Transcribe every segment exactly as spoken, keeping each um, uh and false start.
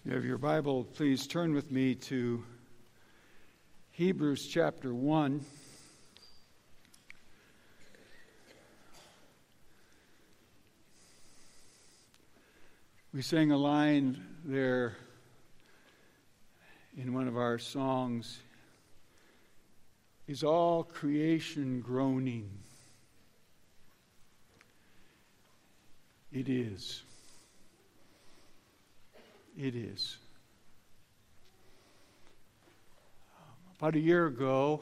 You have your Bible, please turn with me to Hebrews chapter one. We sang a line there in one of our songs. Is all creation groaning? It is. It is. About a year ago,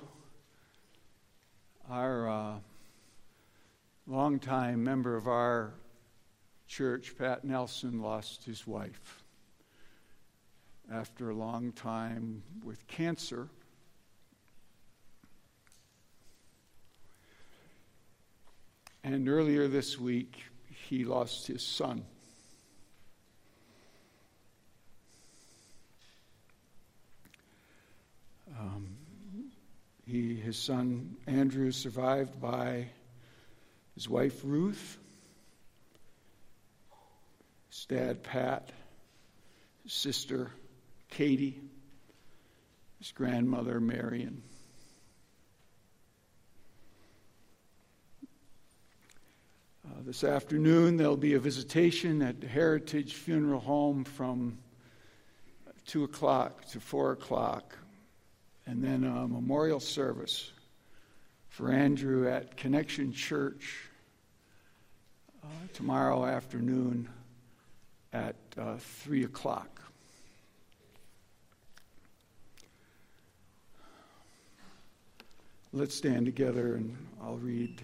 our uh, longtime member of our church, Pat Nelson, lost his wife after a long time with cancer. And earlier this week, he lost his son. Um, he, his son Andrew, survived by his wife Ruth, his dad Pat, his sister Katie, his grandmother Marion. Uh, this afternoon there'll be a visitation at Heritage Funeral Home from two o'clock to four o'clock. And then a memorial service for Andrew at Connection Church uh, tomorrow afternoon at uh, three o'clock. Let's stand together and I'll read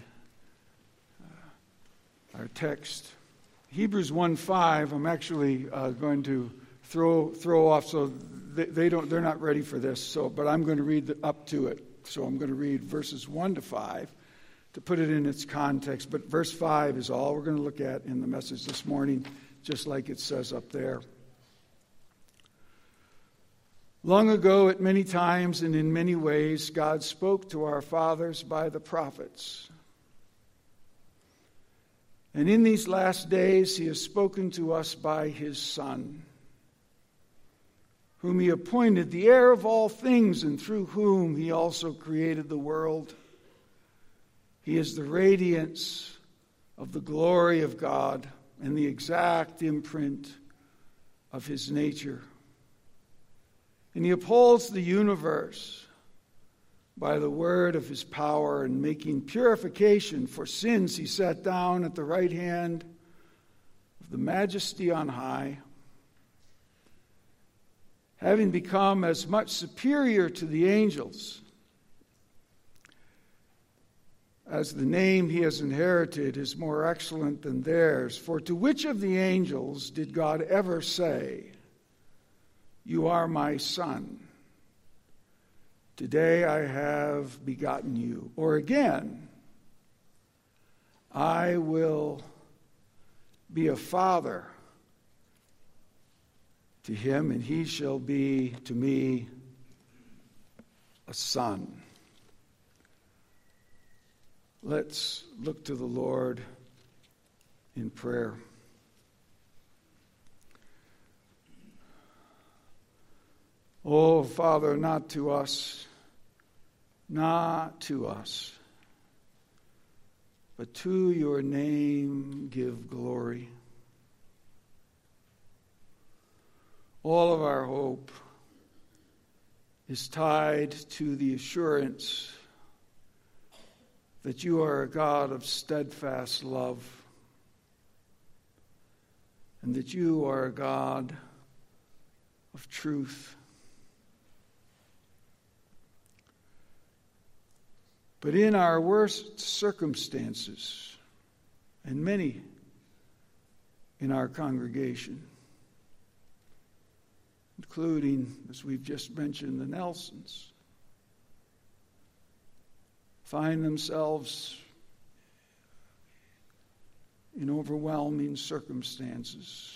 uh, our text. Hebrews one five, I'm actually uh, going to throw throw off so they, they don't they're not ready for this, so but I'm going to read the, up to it. So I'm going to read verses one to five to put it in its context, but verse five is all we're going to look at in the message this morning, just like it says up there. Long ago, at many times and in many ways, God spoke to our fathers by the prophets. And in these last days, he has spoken to us by his Son, whom he appointed the heir of all things, and through whom he also created the world. He is the radiance of the glory of God and the exact imprint of his nature. And he upholds the universe by the word of his power, and making purification for sins, he sat down at the right hand of the Majesty on high. Having become as much superior to the angels as the name he has inherited is more excellent than theirs. For to which of the angels did God ever say, "You are my son. Today I have begotten you"? Or again, "I will be a father to him, and he shall be to me a son"? Let's look to the Lord in prayer. Oh, Father, not to us, not to us, but to your name give glory. All of our hope is tied to the assurance that you are a God of steadfast love, and that you are a God of truth. But in our worst circumstances, and many in our congregation, including, as we've just mentioned, the Nelsons, find themselves in overwhelming circumstances.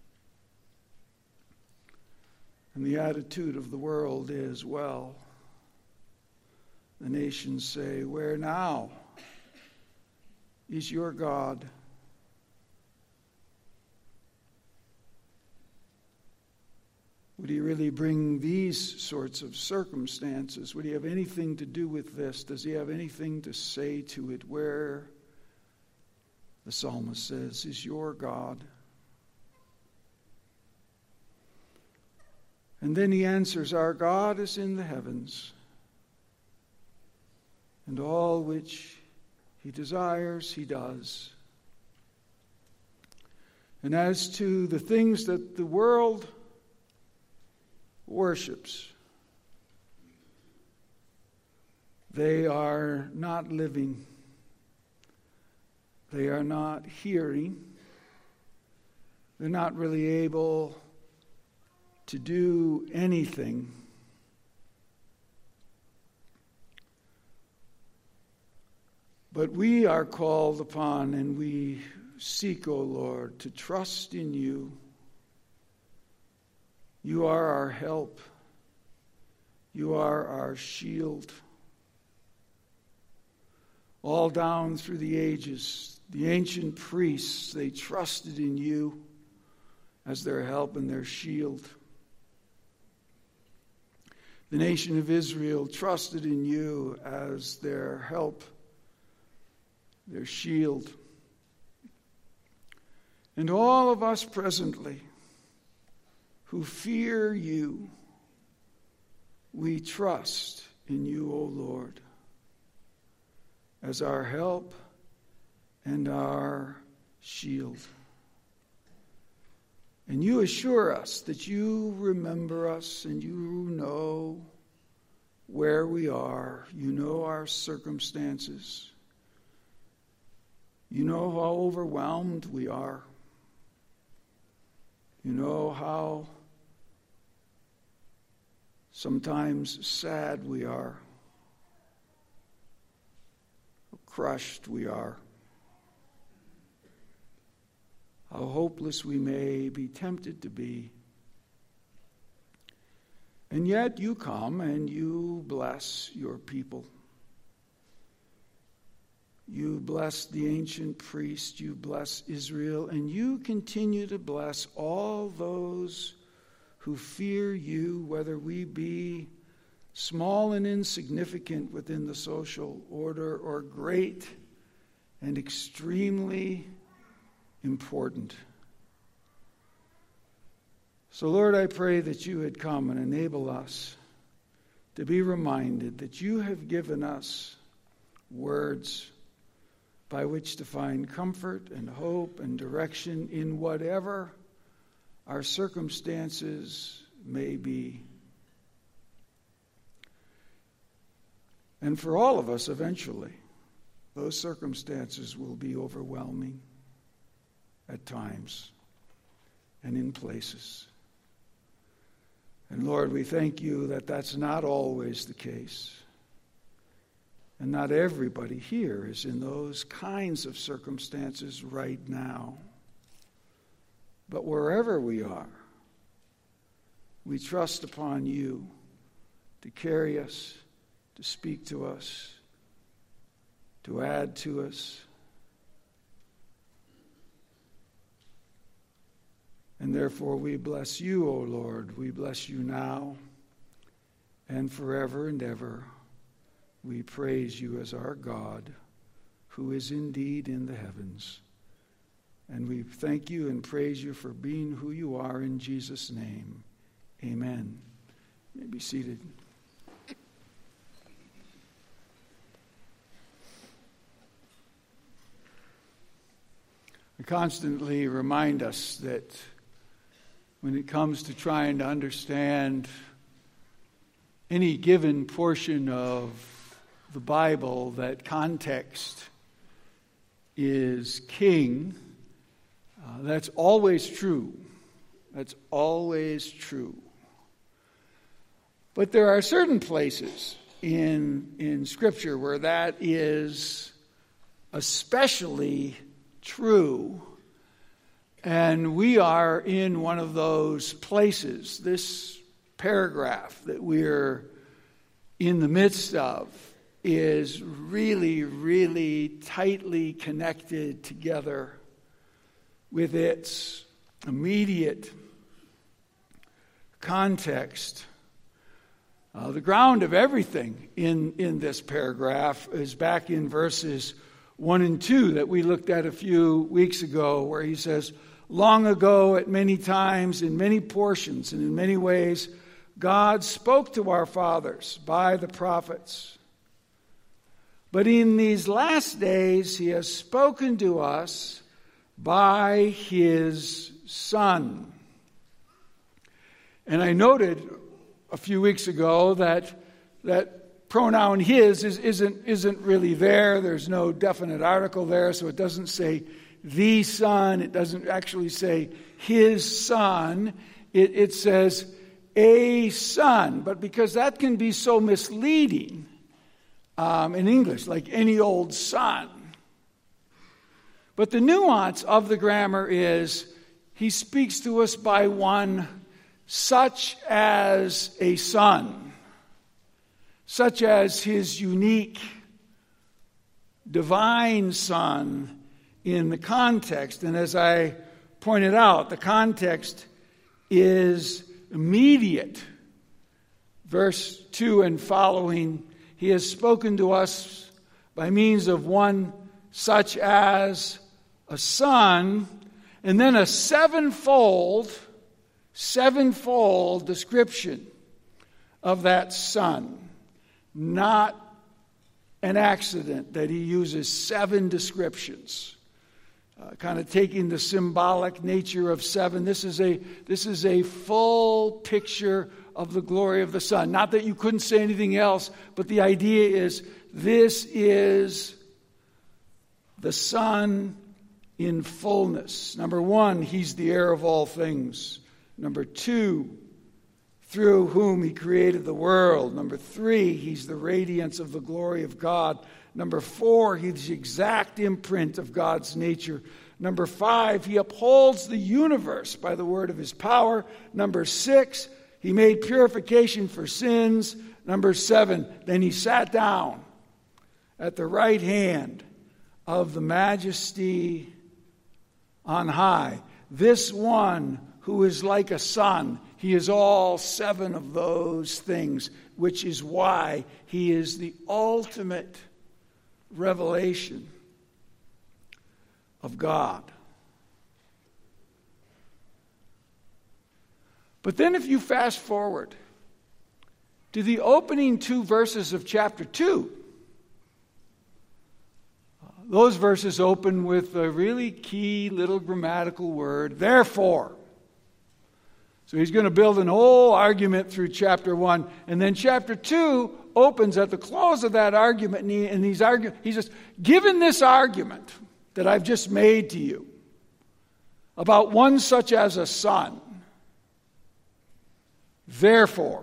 And the attitude of the world is, well, the nations say, "Where now is your God?" Would he really bring these sorts of circumstances? Would he have anything to do with this? Does he have anything to say to it? Where, the psalmist says, is your God? And then he answers, our God is in the heavens, and all which he desires, he does. And as to the things that the world worships, they are not living. They are not hearing. They're not really able to do anything. But we are called upon, and we seek, O Lord, to trust in you. You are our help. You are our shield. All down through the ages, the ancient priests, they trusted in you as their help and their shield. The nation of Israel trusted in you as their help, their shield. And all of us presently who fear you, we trust in you, O Lord, as our help and our shield. And you assure us that you remember us and you know where we are. You know our circumstances. You know how overwhelmed we are. You know how sometimes sad we are, how crushed we are, how hopeless we may be tempted to be. And yet you come and you bless your people. You bless the ancient priest, you bless Israel, and you continue to bless all those who fear you, whether we be small and insignificant within the social order or great and extremely important. So, Lord, I pray that you would come and enable us to be reminded that you have given us words by which to find comfort and hope and direction in whatever our circumstances may be. And for all of us, eventually, those circumstances will be overwhelming at times and in places. And Lord, we thank you that that's not always the case. And not everybody here is in those kinds of circumstances right now. But wherever we are, we trust upon you to carry us, to speak to us, to add to us. And therefore we bless you, O Lord. We bless you now and forever and ever. We praise you as our God, who is indeed in the heavens. And we thank you and praise you for being who you are in Jesus' name. Amen. You may be seated. I constantly remind us that when it comes to trying to understand any given portion of the Bible, that context is king. Uh, that's always true. That's always true. But there are certain places in, in Scripture where that is especially true. And we are in one of those places. This paragraph that we're in the midst of is really, really tightly connected together with its immediate context. Uh, the ground of everything in, in this paragraph is back in verses one and two that we looked at a few weeks ago, where he says, long ago, at many times, in many portions, and in many ways, God spoke to our fathers by the prophets. But in these last days, he has spoken to us by his Son. And I noted a few weeks ago that that pronoun his is, isn't, isn't really there. There's no definite article there, so it doesn't say the Son. It doesn't actually say his Son. It, it says a son. But because that can be so misleading um, in English, like any old son. But the nuance of the grammar is he speaks to us by one such as a son, such as his unique divine Son in the context. And as I pointed out, the context is immediate. Verse two and following, he has spoken to us by means of one such as a son, and then a sevenfold, sevenfold description of that son. Not an accident that he uses seven descriptions. Uh, kind of taking the symbolic nature of seven. This is a this is a full picture of the glory of the Son. Not that you couldn't say anything else, but the idea is this is the Son in fullness. Number one, he's the heir of all things. Number two, through whom he created the world. Number three, he's the radiance of the glory of God. Number four, he's the exact imprint of God's nature. Number five, he upholds the universe by the word of his power. Number six, he made purification for sins. Number seven, then he sat down at the right hand of the majesty on high. This one who is like a son, he is all seven of those things, which is why he is the ultimate revelation of God. But then if you fast forward to the opening two verses of chapter two, those verses open with a really key little grammatical word, therefore. So he's going to build an whole argument through chapter one. And then chapter two opens at the close of that argument. And, he, and he's, argue, he says, given this argument that I've just made to you about one such as a son, therefore,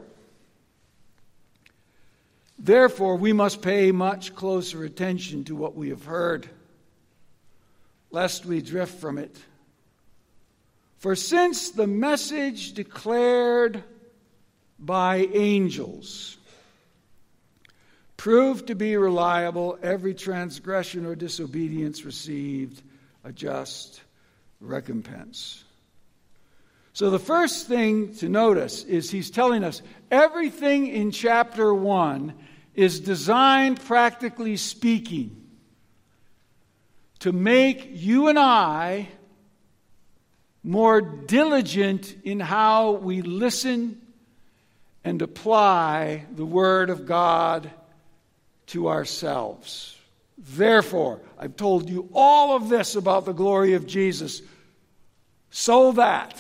therefore we must pay much closer attention to what we have heard, lest we drift from it. For since the message declared by angels proved to be reliable, every transgression or disobedience received a just recompense. So the first thing to notice is he's telling us everything in chapter one is designed, practically speaking, to make you and I more diligent in how we listen and apply the Word of God to ourselves. Therefore, I've told you all of this about the glory of Jesus so that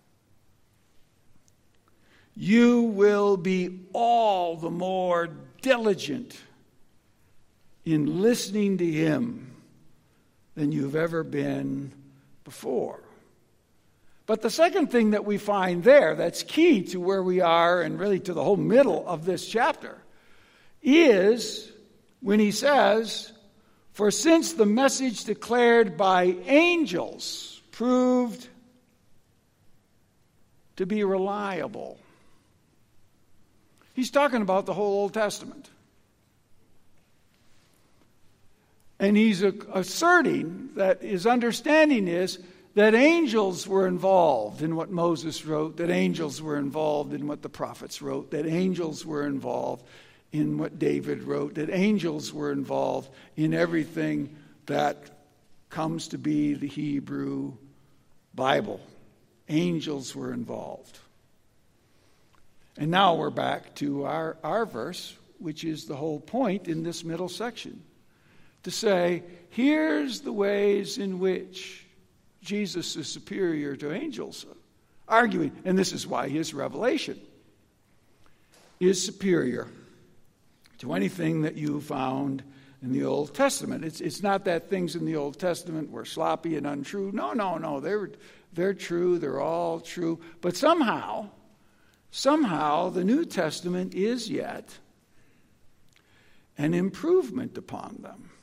you will be all the more diligent in listening to Him than you've ever been before. But the second thing that we find there that's key to where we are and really to the whole middle of this chapter is when he says, for since the message declared by angels proved to be reliable. He's talking about the whole Old Testament. And he's asserting that his understanding is that angels were involved in what Moses wrote, that angels were involved in what the prophets wrote, that angels were involved in what David wrote, that angels were involved in everything that comes to be the Hebrew Bible. Angels were involved. And now we're back to our, our verse, which is the whole point in this middle section. To say, here's the ways in which Jesus is superior to angels. Arguing, and this is why his revelation is superior to anything that you found in the Old Testament. It's, it's not that things in the Old Testament were sloppy and untrue. No, no, no. They're, they're true. They're all true. But somehow, somehow the New Testament is yet an improvement upon them.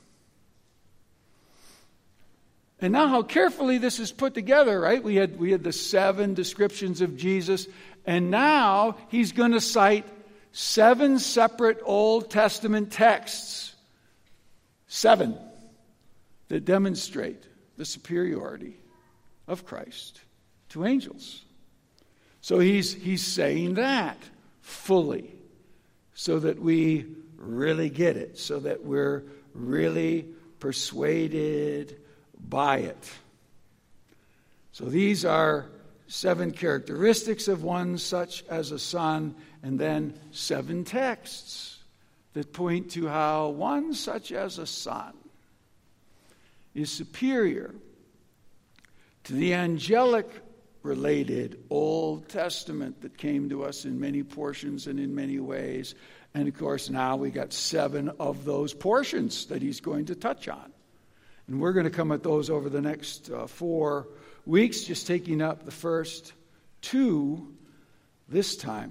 And now how carefully this is put together, right? We had, we had the seven descriptions of Jesus, and now he's going to cite seven separate Old Testament texts. Seven that demonstrate the superiority of Christ to angels. So he's, he's saying that fully so that we really get it, so that we're really persuaded by it. So these are seven characteristics of one such as a son, and then seven texts that point to how one such as a son is superior to the angelic related Old Testament that came to us in many portions and in many ways. And of course now we got seven of those portions that he's going to touch on. And we're going to come at those over the next uh, four weeks, just taking up the first two this time.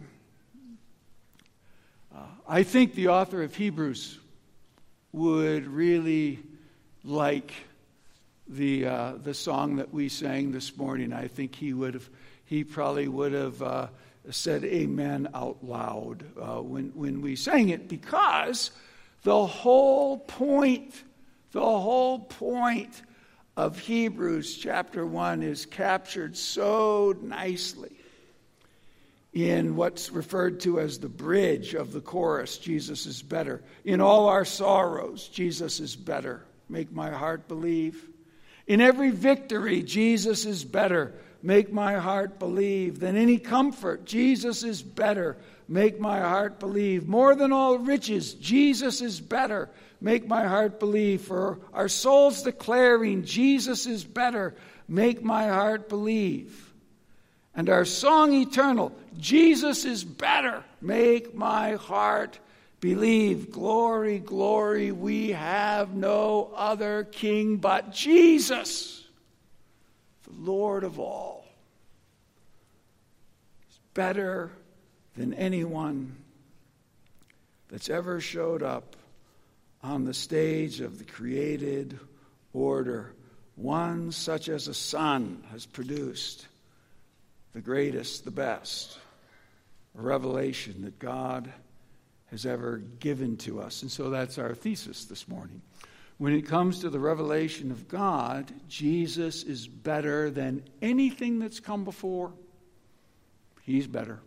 Uh, I think the author of Hebrews would really like the uh, the song that we sang this morning. I think he would have, he probably would have uh, said amen out loud uh, when, when we sang it, because the whole point, the whole point of Hebrews chapter one is captured so nicely in what's referred to as the bridge of the chorus, Jesus is better. In all our sorrows, Jesus is better. Make my heart believe. In every victory, Jesus is better. Make my heart believe. Than any comfort, Jesus is better. Make my heart believe. More than all riches, Jesus is better. Make my heart believe. For our souls declaring, Jesus is better. Make my heart believe. And our song eternal, Jesus is better. Make my heart believe. Glory, glory, we have no other king but Jesus, the Lord of all. He's better than anyone that's ever showed up on the stage of the created order. One such as a son has produced the greatest, the best revelation that God has ever given to us. And so that's our thesis this morning. When it comes to the revelation of God, Jesus is better than anything that's come before. He's better.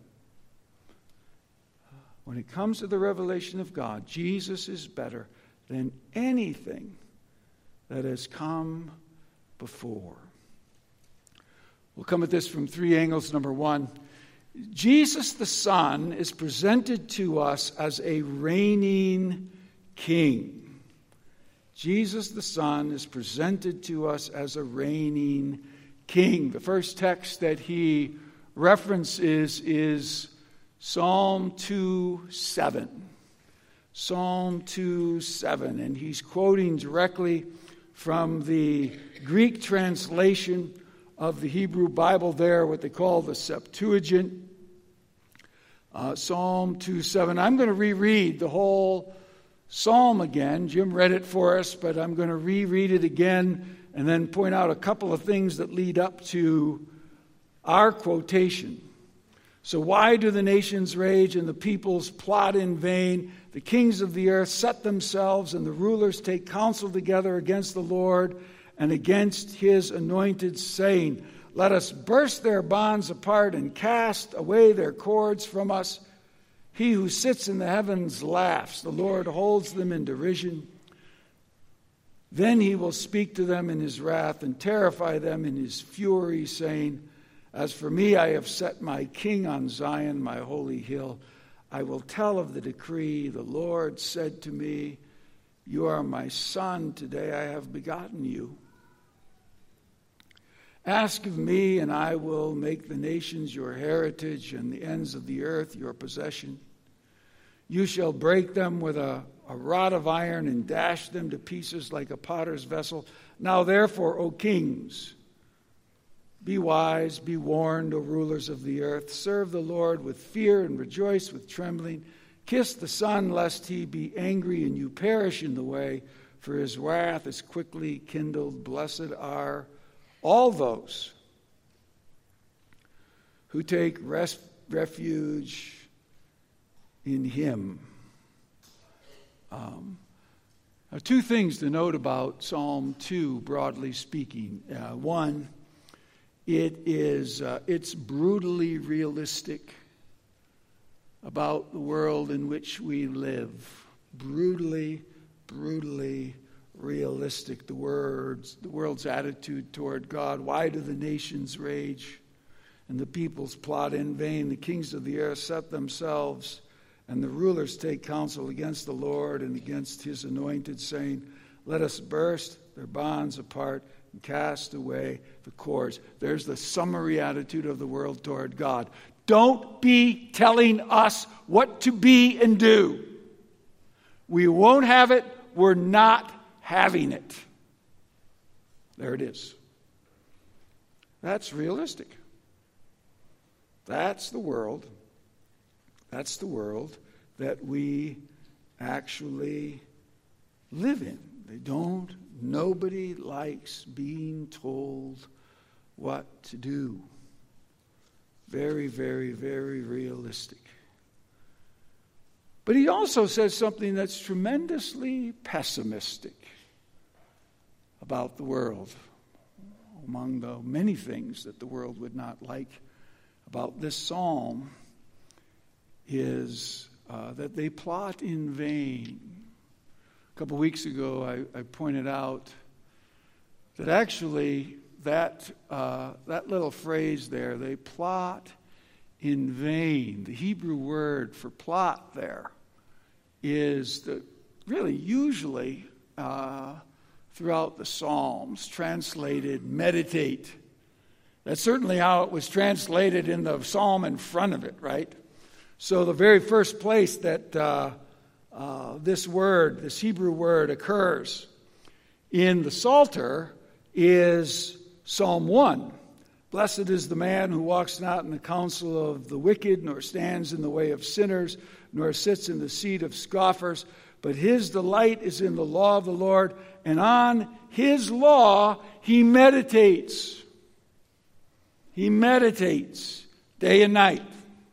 When it comes to the revelation of God, Jesus is better than anything that has come before. We'll come at this from three angles. Number one, Jesus the Son is presented to us as a reigning king. Jesus the Son is presented to us as a reigning king. The first text that he references is Psalm two seven. Psalm two seven. And he's quoting directly from the Greek translation of the Hebrew Bible there, what they call the Septuagint. Uh, Psalm two seven. I'm going to reread the whole psalm again. Jim read it for us, but I'm going to reread it again and then point out a couple of things that lead up to our quotation. So why do the nations rage and the peoples plot in vain? The kings of the earth set themselves and the rulers take counsel together against the Lord and against his anointed, saying, let us burst their bonds apart and cast away their cords from us. He who sits in the heavens laughs. The Lord holds them in derision. Then he will speak to them in his wrath and terrify them in his fury, saying, as for me, I have set my king on Zion, my holy hill. I will tell of the decree. The Lord said to me, you are my son. Today I have begotten you. Ask of me, and I will make the nations your heritage and the ends of the earth your possession. You shall break them with a, a rod of iron and dash them to pieces like a potter's vessel. Now therefore, O kings, be wise, be warned, O rulers of the earth. Serve the Lord with fear and rejoice with trembling. Kiss the Son, lest he be angry and you perish in the way, for his wrath is quickly kindled. Blessed are all those who take res- refuge in him. Um, now two things to note about Psalm two, broadly speaking. Uh, one, it is uh, it's brutally realistic about the world in which we live. Brutally, brutally realistic. The words, the world's attitude toward God. Why do the nations rage and the peoples plot in vain? The kings of the earth set themselves, and the rulers take counsel against the Lord and against his anointed, saying, let us burst their bonds apart and cast away the cords. There's the summary attitude of the world toward God. Don't be telling us what to be and do. We won't have it. We're not having it. There it is. That's realistic. That's the world. That's the world that we actually live in. They don't, nobody likes being told what to do. Very, very, very realistic. But he also says something that's tremendously pessimistic about the world. Among the many things that the world would not like about this psalm is uh, that they plot in vain. A couple weeks ago, I, I pointed out that actually that uh, that little phrase there, they plot in vain. The Hebrew word for plot there is the, really usually uh, throughout the Psalms translated meditate. That's certainly how it was translated in the psalm in front of it, right? So the very first place that uh, uh, this word, this Hebrew word occurs in the Psalter is Psalm one. Blessed is the man who walks not in the counsel of the wicked, nor stands in the way of sinners, nor sits in the seat of scoffers, but his delight is in the law of the Lord, and on his law he meditates. He meditates day and night,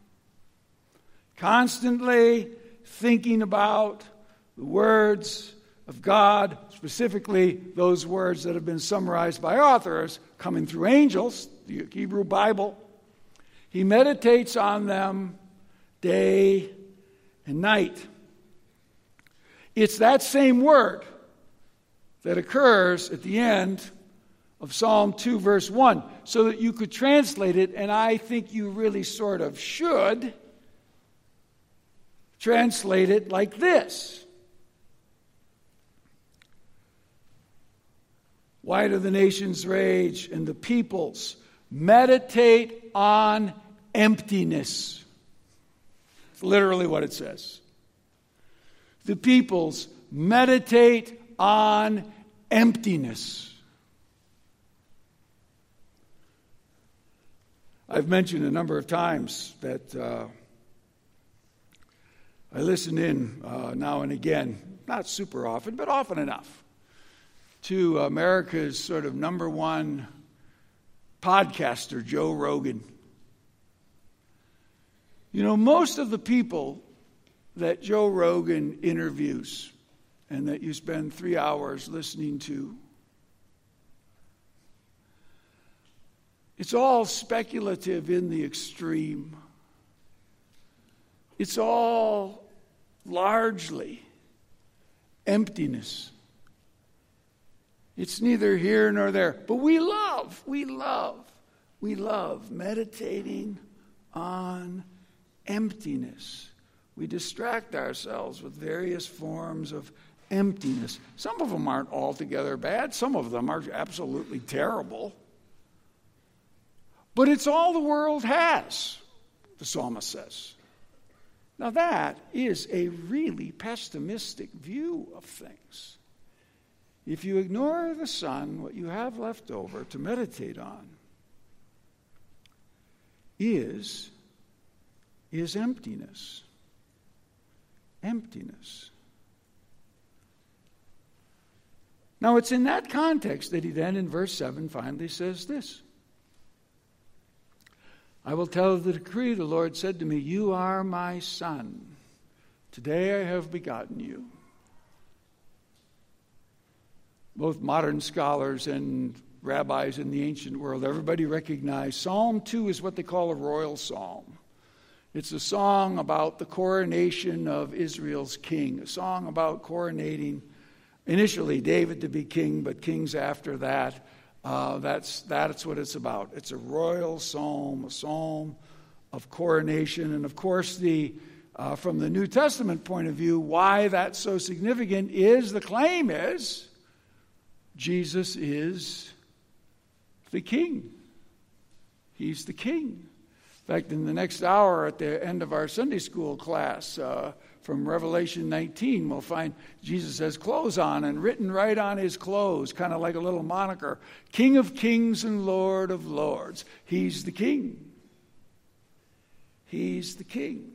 constantly thinking about the words of God, specifically those words that have been summarized by authors coming through angels, the Hebrew Bible. He meditates on them day and night. It's that same word that occurs at the end of Psalm two, verse one, so that you could translate it, and I think you really sort of should translate it like this. Why do the nations rage and the peoples meditate on emptiness? It's literally what it says. The peoples meditate on emptiness. I've mentioned a number of times that uh, I listen in uh, now and again, not super often, but often enough, to America's sort of number one podcaster, Joe Rogan. You know, most of the people that Joe Rogan interviews and that you spend three hours listening to It's all speculative in the extreme. It's all largely emptiness. It's neither here nor there. But we love, we love, we love meditating on emptiness. We distract ourselves with various forms of emptiness. Some of them aren't altogether bad. Some of them are absolutely terrible. But it's all the world has, the psalmist says. Now that is a really pessimistic view of things. If you ignore the sun, what you have left over to meditate on is, is emptiness. Emptiness. Now it's in that context that he then in verse seven finally says this. I will tell the decree, the Lord said to me, you are my son. Today I have begotten you. Both modern scholars and rabbis in the ancient world, everybody recognized Psalm two is what they call a royal psalm. It's a song about the coronation of Israel's king, a song about coronating initially David to be king, but kings after that. Uh, that's, that's what it's about. It's a royal psalm, a psalm of coronation. And of course, the uh, from the New Testament point of view, why that's so significant is the claim is Jesus is the king. He's the king. In fact, in the next hour at the end of our Sunday school class, uh, from Revelation nineteen, we'll find Jesus has clothes on, and written right on his clothes, kind of like a little moniker, King of Kings and Lord of Lords. He's the king. He's the king.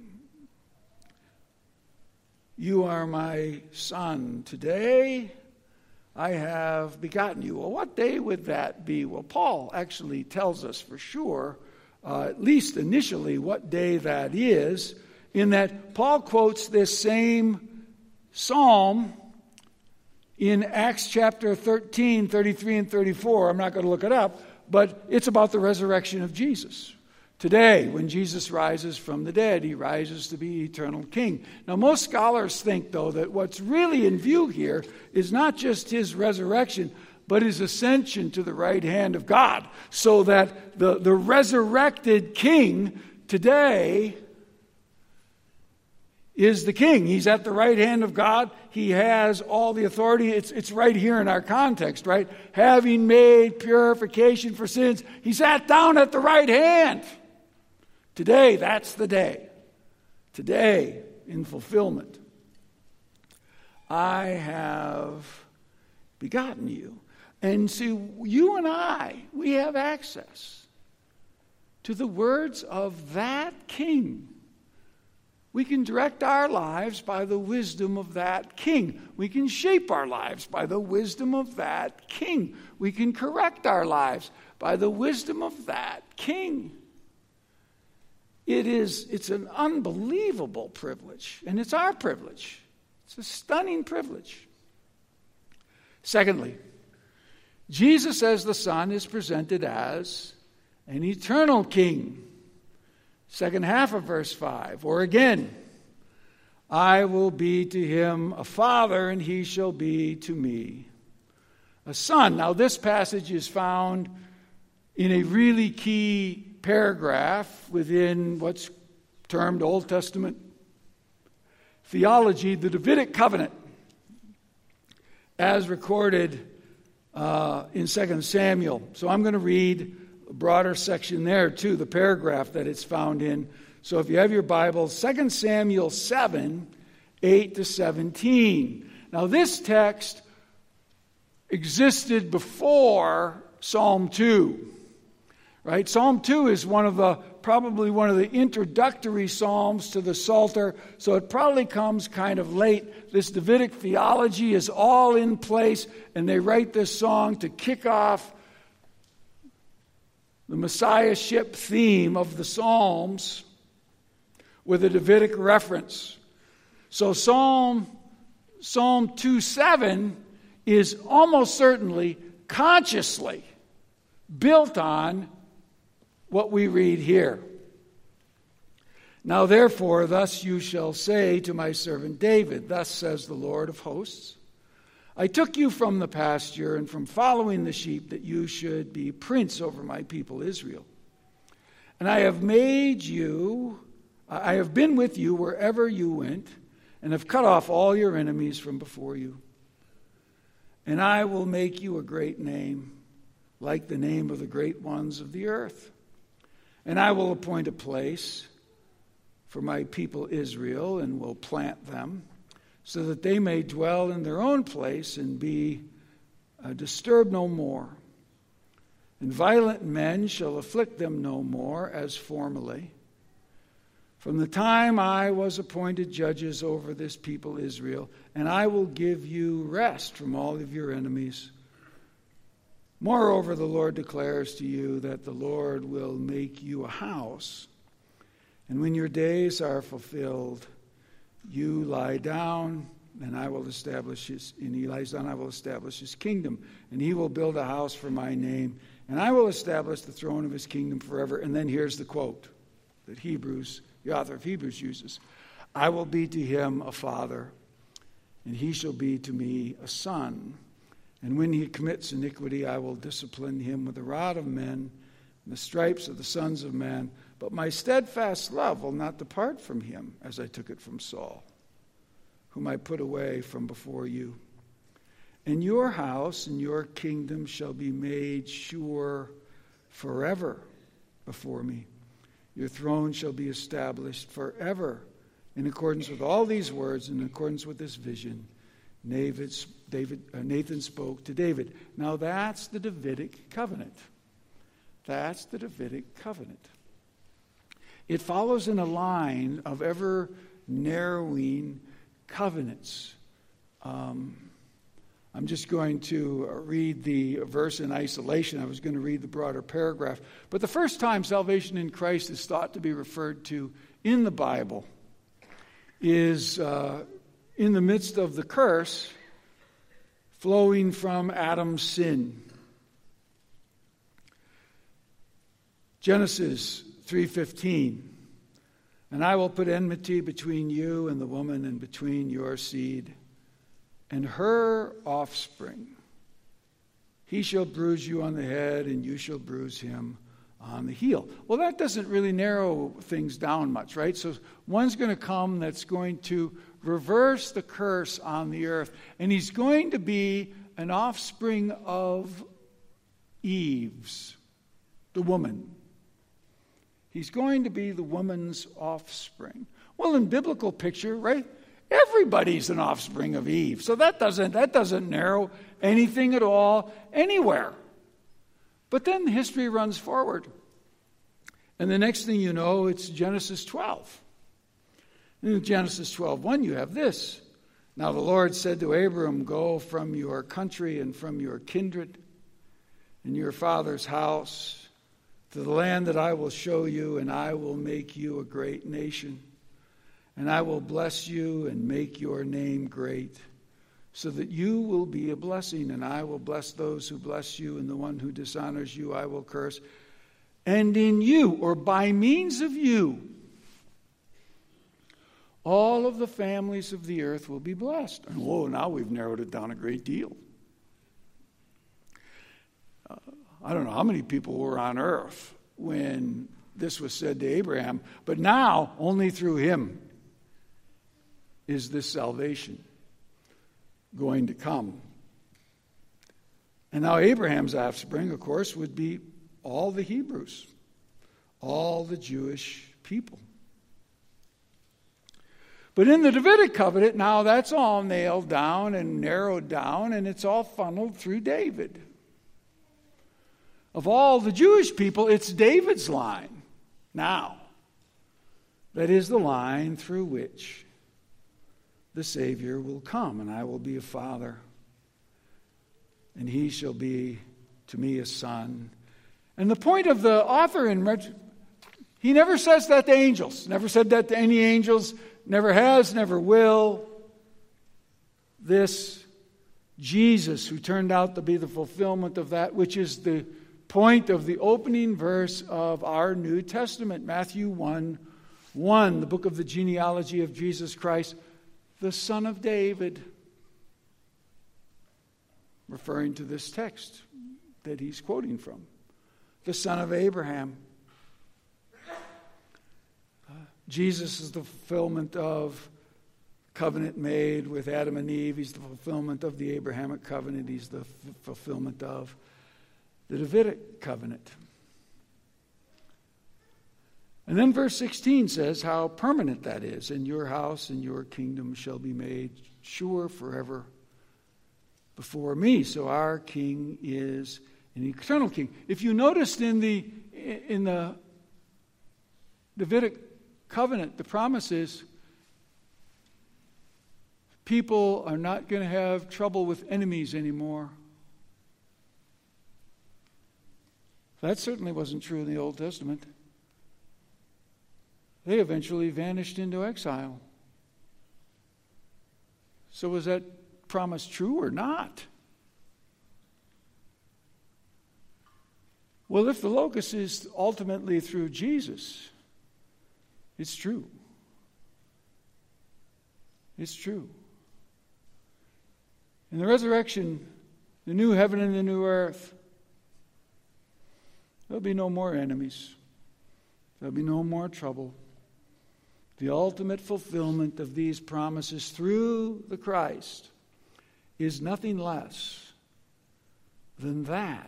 You are my son. Today I have begotten you. Well, what day would that be? Well, Paul actually tells us for sure, uh, at least initially, what day that is, in that Paul quotes this same psalm in Acts chapter thirteen, thirty-three and thirty-four. I'm not going to look it up, but it's about the resurrection of Jesus. Today, when Jesus rises from the dead, he rises to be eternal king. Now, most scholars think, though, that what's really in view here is not just his resurrection, but his ascension to the right hand of God, so that the, the resurrected king today is the king. He's at the right hand of God. He has all the authority. It's, it's right here in our context, right? Having made purification for sins, he sat down at the right hand. Today, that's the day. Today, in fulfillment, I have begotten you. And see, you and I, we have access to the words of that king. We can direct our lives by the wisdom of that king. We can shape our lives by the wisdom of that king. We can correct our lives by the wisdom of that king. It is, it's an unbelievable privilege, and it's our privilege. It's a stunning privilege. Secondly, Jesus as the Son is presented as an eternal king. Second half of verse five. Or again, I will be to him a father, and he shall be to me a son. Now, this passage is found in a really key paragraph within what's termed Old Testament theology, the Davidic covenant, as recorded uh, in Second Samuel. So I'm going to read a broader section there too, the paragraph that it's found in. So if you have your Bible, Second Samuel seven, eight to seventeen. Now this text existed before Psalm two. Right? Psalm two is one of the, probably one of the introductory psalms to the Psalter, so it probably comes kind of late. This Davidic theology is all in place, and they write this song to kick off the Messiahship theme of the Psalms with a Davidic reference. So Psalm, Psalm two seven is almost certainly consciously built on what we read here. Now therefore, thus you shall say to my servant David, thus says the Lord of hosts, I took you from the pasture and from following the sheep that you should be prince over my people Israel. And I have made you, I have been with you wherever you went, and have cut off all your enemies from before you. And I will make you a great name, like the name of the great ones of the earth. And I will appoint a place for my people Israel, and will plant them, so that they may dwell in their own place and be uh, disturbed no more. And violent men shall afflict them no more as formerly. From the time I was appointed judges over this people Israel, and I will give you rest from all of your enemies. Moreover, the Lord declares to you that the Lord will make you a house. And when your days are fulfilled, you lie down, and I will establish his, and he lies down, I will establish his kingdom. And he will build a house for my name, and I will establish the throne of his kingdom forever. And then here's the quote that Hebrews, the author of Hebrews uses. I will be to him a father, and he shall be to me a son. And when he commits iniquity, I will discipline him with the rod of men, and the stripes of the sons of men. But my steadfast love will not depart from him, as I took it from Saul, whom I put away from before you. And your house and your kingdom shall be made sure forever before me. Your throne shall be established forever. In accordance with all these words, in accordance with this vision, David, David, uh, Nathan spoke to David. Now that's the Davidic covenant. That's the Davidic covenant. It follows in a line of ever narrowing covenants. Um, I'm just going to read the verse in isolation. I was going to read the broader paragraph. But the first time salvation in Christ is thought to be referred to in the Bible is uh, in the midst of the curse flowing from Adam's sin. Genesis three fifteen, and I will put enmity between you and the woman, and between your seed and her offspring. He shall bruise you on the head, and you shall bruise him on the heel. Well, that doesn't really narrow things down much, right? So one's going to come that's going to reverse the curse on the earth, and he's going to be an offspring of Eve's, the woman. He's going to be the woman's offspring. Well, in biblical picture, right? Everybody's an offspring of Eve. So that doesn't that doesn't narrow anything at all anywhere. But then history runs forward. And the next thing you know, it's Genesis twelve. In Genesis twelve one, you have this. Now the Lord said to Abram, go from your country and from your kindred and your father's house to the land that I will show you, and I will make you a great nation. And I will bless you and make your name great, so that you will be a blessing. And I will bless those who bless you, and the one who dishonors you I will curse. And in you, or by means of you, all of the families of the earth will be blessed. And whoa, now we've narrowed it down a great deal. Uh, I don't know how many people were on earth when this was said to Abraham, but now only through him is this salvation going to come. And now Abraham's offspring, of course, would be all the Hebrews, all the Jewish people. But in the Davidic covenant, now that's all nailed down and narrowed down, and it's all funneled through David. Of all the Jewish people, it's David's line now. That is the line through which the Savior will come, and I will be a father, and he shall be to me a son. And the point of the author, in he never says that to angels, never said that to any angels, never has, never will. This Jesus, who turned out to be the fulfillment of that, which is the point of the opening verse of our New Testament, Matthew one one, the book of the genealogy of Jesus Christ, the son of David, referring to this text that he's quoting from, the son of Abraham. Uh, Jesus is the fulfillment of covenant made with Adam and Eve. He's the fulfillment of the Abrahamic covenant. He's the f- fulfillment of the Davidic covenant. And then verse sixteen says how permanent that is. And your house and your kingdom shall be made sure forever before me. So our king is an eternal king. If you noticed in the in the Davidic covenant, the promise is people are not going to have trouble with enemies anymore. That certainly wasn't true in the Old Testament. They eventually vanished into exile. So was that promise true or not? Well, if the locus is ultimately through Jesus, it's true. It's true. In the resurrection, the new heaven and the new earth, there'll be no more enemies. There'll be no more trouble. The ultimate fulfillment of these promises through the Christ is nothing less than that.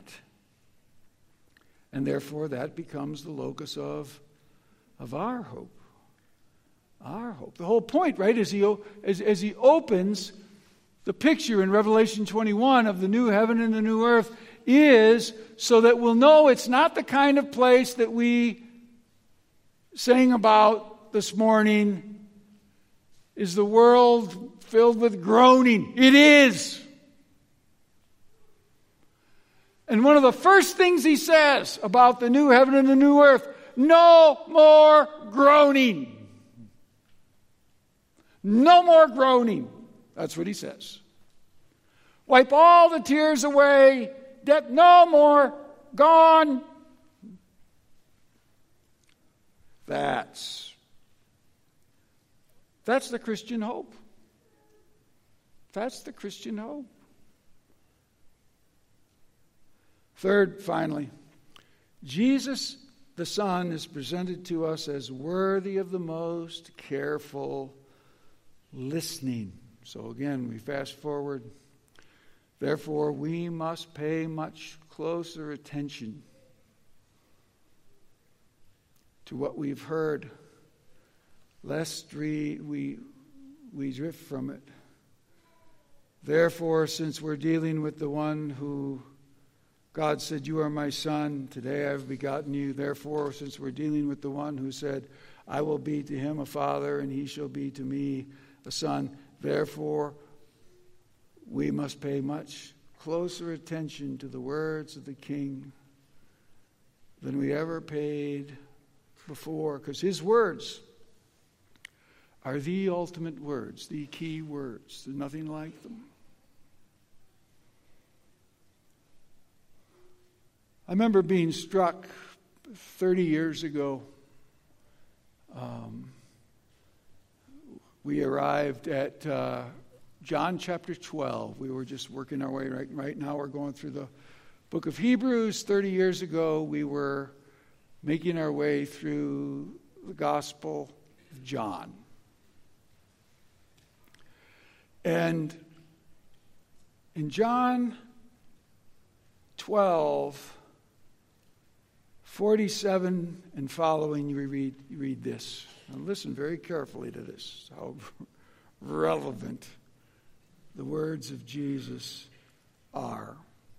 And therefore that becomes the locus of, of our hope. Our hope. The whole point, right, is he, as, as he opens the picture in Revelation twenty-one of the new heaven and the new earth is so that we'll know it's not the kind of place that we sang about this morning. Is the world filled with groaning? It is. And one of the first things he says about the new heaven and the new earth, no more groaning. No more groaning. That's what he says. Wipe all the tears away. Death no more. Gone. That's That's the Christian hope. That's the Christian hope. Third, finally, Jesus, the Son, is presented to us as worthy of the most careful listening. So again, we fast forward. Therefore, we must pay much closer attention to what we've heard, lest we, we, we drift from it. Therefore, since we're dealing with the one who God said, you are my son, today I have begotten you. Therefore, since we're dealing with the one who said, I will be to him a father, and he shall be to me a son. Therefore, we must pay much closer attention to the words of the King than we ever paid before, because his words are the ultimate words, the key words. There's nothing like them. I remember being struck thirty years ago. Um, we arrived at uh, John chapter twelve. We were just working our way. Right, right now we're going through the book of Hebrews. thirty years ago, we were making our way through the Gospel of John. And in John twelve, forty-seven and following, you read, you read this. Now listen very carefully to this, how relevant the words of Jesus are.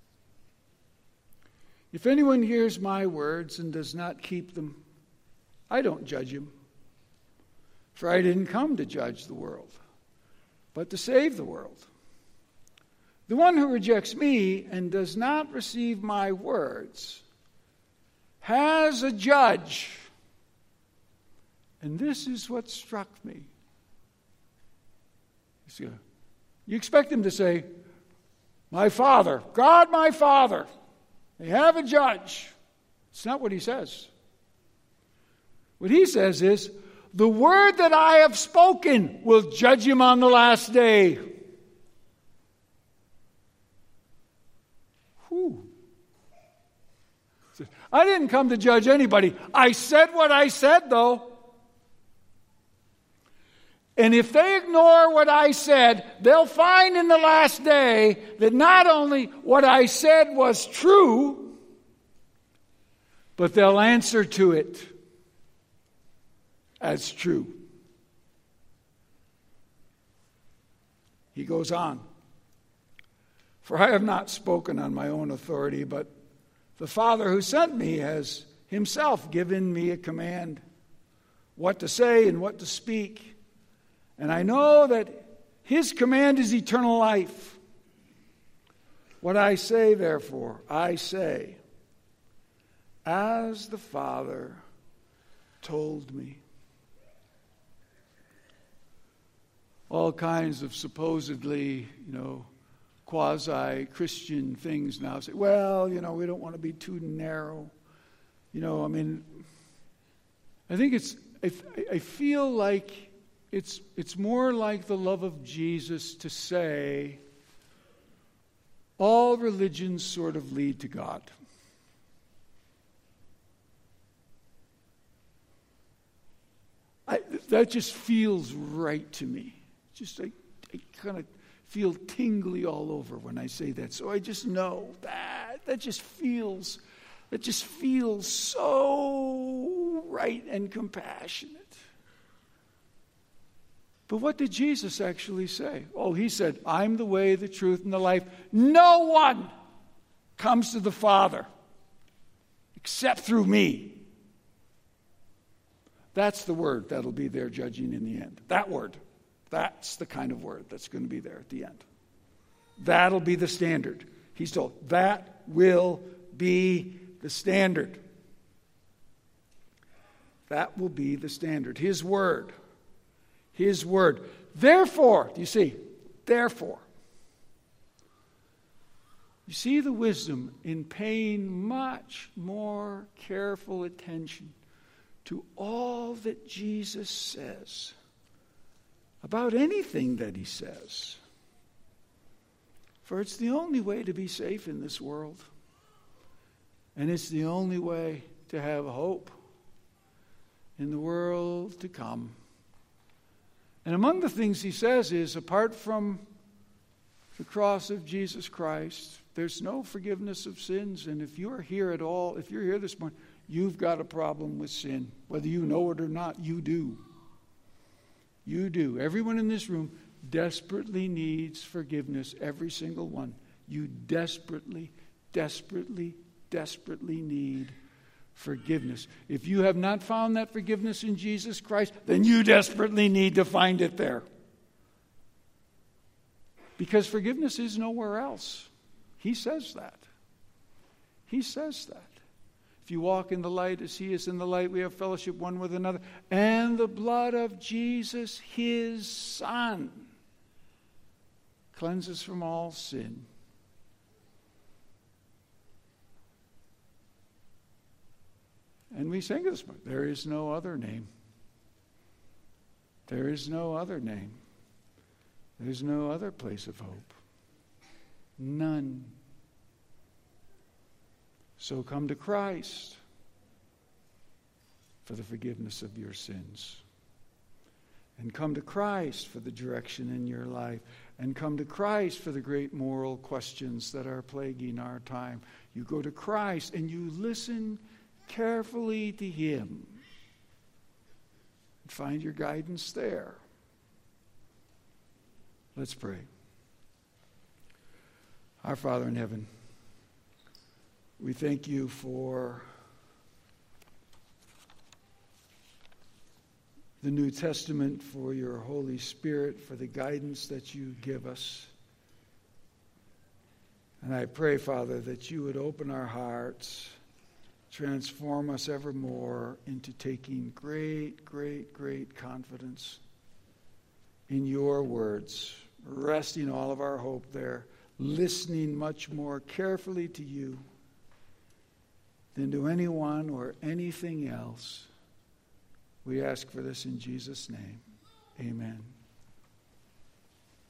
If anyone hears my words and does not keep them, I don't judge him. For I didn't come to judge the world, but to save the world. The one who rejects me and does not receive my words has a judge. And this is what struck me. You expect him to say, my Father, God my Father. They have a judge. It's not what he says. What he says is, the word that I have spoken will judge him on the last day. Whew. I didn't come to judge anybody. I said what I said, though. And if they ignore what I said, they'll find in the last day that not only what I said was true, but they'll answer to it as true. He goes on. For I have not spoken on my own authority, but the Father who sent me has himself given me a command, what to say and what to speak. And I know that his command is eternal life. What I say, therefore, I say, as the Father told me. All kinds of supposedly, you know, quasi-Christian things now say, well, you know, we don't want to be too narrow. You know, I mean, I think it's, I, I feel like it's, it's more like the love of Jesus to say, all religions sort of lead to God. I, that just feels right to me. Just I, I kind of feel tingly all over when I say that. So I just know that that just feels that just feels so right and compassionate. But what did Jesus actually say? Oh, he said, I'm the way, the truth, and the life. No one comes to the Father except through me. That's the word that'll be there judging in the end. That word. That's the kind of word that's going to be there at the end. That'll be the standard. He's told, that will be the standard. That will be the standard. His word. His word. Therefore, do you see? Therefore. You see the wisdom in paying much more careful attention to all that Jesus says about anything that he says. For it's the only way to be safe in this world. And it's the only way to have hope in the world to come. And among the things he says is, apart from the cross of Jesus Christ, there's no forgiveness of sins. And if you're here at all, if you're here this morning, you've got a problem with sin. Whether you know it or not, you do. You do. Everyone in this room desperately needs forgiveness. Every single one. You desperately, desperately, desperately need forgiveness. If you have not found that forgiveness in Jesus Christ, then you desperately need to find it there. Because forgiveness is nowhere else. He says that. He says that. If you walk in the light as he is in the light, we have fellowship one with another. And the blood of Jesus, his Son, cleanses from all sin. And we sing this, there is no other name. There is no other name. There's no other place of hope. None. So come to Christ for the forgiveness of your sins. And come to Christ for the direction in your life. And come to Christ for the great moral questions that are plaguing our time. You go to Christ and you listen carefully to him. And find your guidance there. Let's pray. Our Father in heaven, we thank you for the New Testament, for your Holy Spirit, for the guidance that you give us. And I pray, Father, that you would open our hearts, transform us ever more into taking great, great, great confidence in your words, resting all of our hope there, listening much more carefully to you. than to anyone or anything else. We ask for this in Jesus' name. Amen.